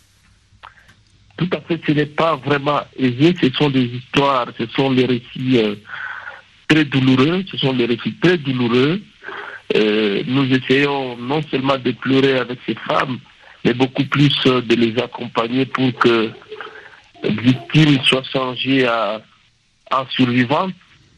Tout à fait, ce n'est pas vraiment aisé, ce sont des histoires, ce sont les récits euh, très douloureux, ce sont des récits très douloureux. Euh, nous essayons non seulement de pleurer avec ces femmes, mais beaucoup plus euh, de les accompagner pour que les victimes soient changées à, en survivantes.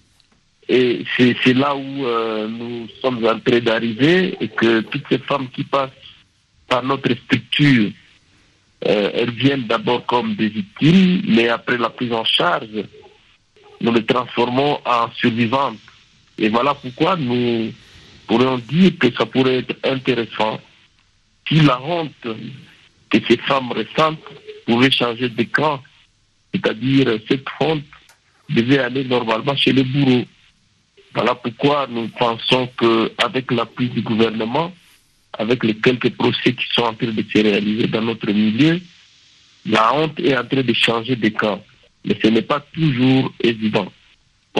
Et c'est, c'est là où euh, nous sommes en train d'arriver, et que toutes ces femmes qui passent par notre structure, euh, elles viennent d'abord comme des victimes, mais après la prise en charge, nous les transformons en survivantes. Et voilà pourquoi nous pourrions dire que ça pourrait être intéressant si la honte que ces femmes ressentent pouvait changer de camp. C'est-à-dire, cette honte devait aller normalement chez les bourreaux. Voilà pourquoi nous pensons qu'avec l'appui du gouvernement, avec les quelques procès qui sont en train de se réaliser dans notre milieu, la honte est en train de changer de camp. Mais ce n'est pas toujours évident. Voilà.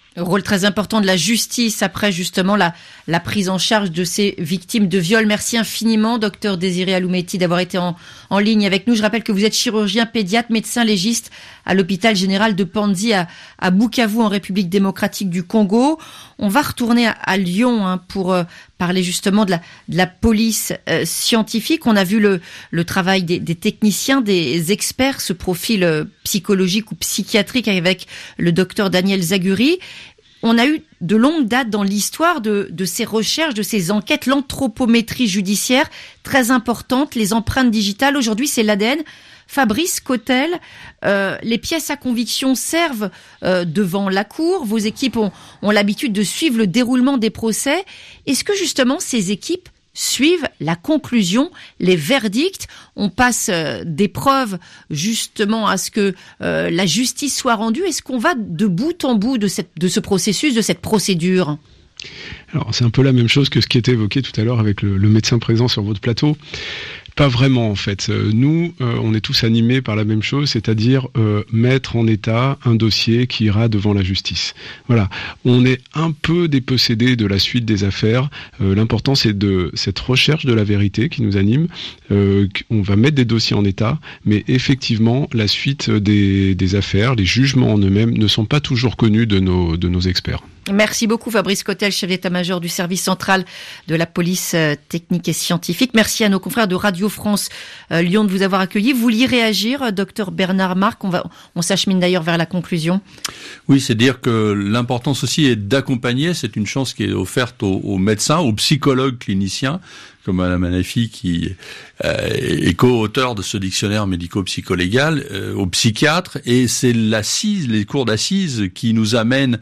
Rôle très important de la justice après justement la, la prise en charge de ces victimes de viol. Merci infiniment, docteur Désiré Aloumeti, d'avoir été en, en ligne avec nous. Je rappelle que vous êtes chirurgien pédiatre, médecin légiste à l'hôpital général de Panzi à, à Bukavu, en République démocratique du Congo. On va retourner à, à Lyon hein, pour euh, parler justement de la, de la police euh, scientifique. On a vu le, le travail des, des techniciens, des experts, ce profil euh, psychologique ou psychiatrique avec le docteur Daniel Zaguri. On a eu de longue date dans l'histoire de, de ces recherches, de ces enquêtes, l'anthropométrie judiciaire, très importante, les empreintes digitales. Aujourd'hui, c'est l'A D N. Fabrice Cotel, euh, les pièces à conviction servent euh, devant la cour. Vos équipes ont, ont l'habitude de suivre le déroulement des procès. Est-ce que justement ces équipes suivent la conclusion, les verdicts? On passe euh, des preuves justement à ce que euh, la justice soit rendue. Est-ce qu'on va de bout en bout de, cette, de ce processus, de cette procédure? Alors c'est un peu la même chose que ce qui était évoqué tout à l'heure avec le, le médecin présent sur votre plateau. Pas vraiment en fait. Nous, euh, on est tous animés par la même chose, c'est-à-dire euh, mettre en état un dossier qui ira devant la justice. Voilà. On est un peu dépossédé de la suite des affaires. Euh, l'important, c'est de cette recherche de la vérité qui nous anime. Euh, on va mettre des dossiers en état, mais effectivement, la suite des, des affaires, les jugements en eux-mêmes, ne sont pas toujours connus de nos, de nos experts. Merci beaucoup Fabrice Cotel, chef d'état-major du service central de la police euh, technique et scientifique. Merci à nos confrères de Radio France euh, Lyon de vous avoir accueilli. Vous vouliez réagir, euh, docteur Bernard Marc? On va, on s'achemine d'ailleurs vers la conclusion. Oui, c'est dire que l'importance aussi est d'accompagner. C'est une chance qui est offerte aux, aux médecins, aux psychologues cliniciens, comme Madame Anafi qui euh, est co-auteur de ce dictionnaire médico-psycholégal, euh, aux psychiatres, et c'est l'assise, les cours d'assises qui nous amènent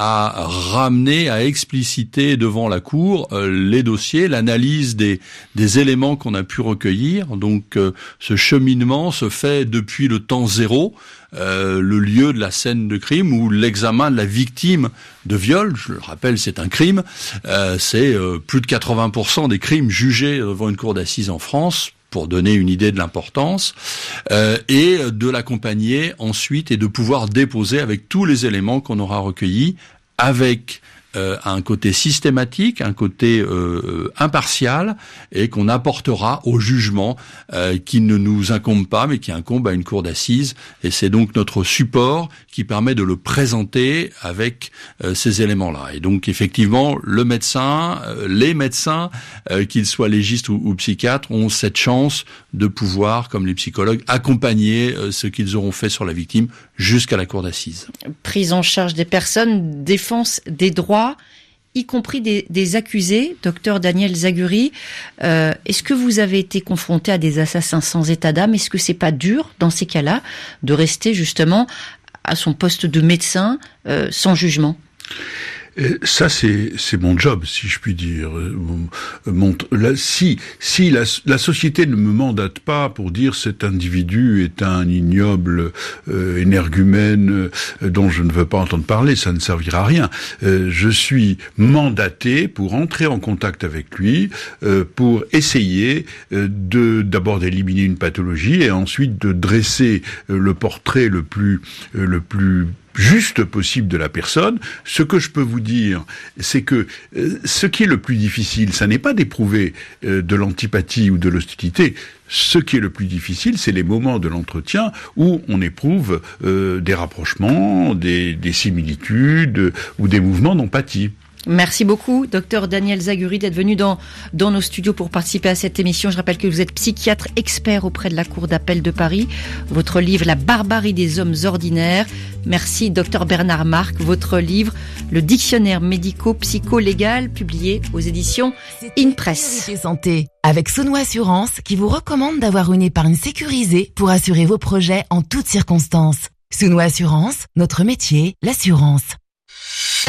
à ramener, à expliciter devant la cour euh, les dossiers, l'analyse des, des éléments qu'on a pu recueillir. Donc euh, ce cheminement se fait depuis le temps zéro, Euh, le lieu de la scène de crime ou l'examen de la victime de viol. Je le rappelle, c'est un crime. Euh, c'est euh, plus de quatre-vingts pour cent des crimes jugés devant une cour d'assises en France, pour donner une idée de l'importance, euh, et de l'accompagner ensuite et de pouvoir déposer avec tous les éléments qu'on aura recueillis, avec Euh, un côté systématique, un côté euh, impartial, et qu'on apportera au jugement euh, qui ne nous incombe pas, mais qui incombe à une cour d'assises. Et c'est donc notre support qui permet de le présenter avec euh, ces éléments-là. Et donc effectivement, le médecin, euh, les médecins, euh, qu'ils soient légistes ou, ou psychiatres, ont cette chance de pouvoir, comme les psychologues, accompagner euh, ce qu'ils auront fait sur la victime jusqu'à la cour d'assises. Prise en charge des personnes, défense des droits, y compris des, des accusés. Docteur Daniel Zaguri, euh, est-ce que vous avez été confronté à des assassins sans état d'âme? Est-ce que c'est pas dur, dans ces cas-là, de rester justement à son poste de médecin euh, sans jugement? Ça, c'est c'est mon job, si je puis dire. Mon, mon, là, si si la, la société ne me mandate pas pour dire cet individu est un ignoble euh, énergumène euh, dont je ne veux pas entendre parler, ça ne servira à rien. Euh, je suis mandaté pour entrer en contact avec lui, euh, pour essayer euh, de d'abord d'éliminer une pathologie et ensuite de dresser euh, le portrait le plus euh, le plus juste possible de la personne. Ce que je peux vous dire, c'est que euh, ce qui est le plus difficile, ça n'est pas d'éprouver euh, de l'antipathie ou de l'hostilité. Ce qui est le plus difficile, c'est les moments de l'entretien où on éprouve euh, des rapprochements, des, des similitudes euh, ou des mouvements d'empathie. Merci beaucoup, docteur Daniel Zaguri, d'être venu dans, dans nos studios pour participer à cette émission. Je rappelle que vous êtes psychiatre expert auprès de la Cour d'appel de Paris. Votre livre, La barbarie des hommes ordinaires. Merci, docteur Bernard Marc. Votre livre, Le dictionnaire médico-psycho-légal, publié aux éditions InPress. Santé, avec Sono Assurance, qui vous recommande d'avoir une épargne sécurisée pour assurer vos projets en toutes circonstances. Sono Assurance, notre métier, l'assurance.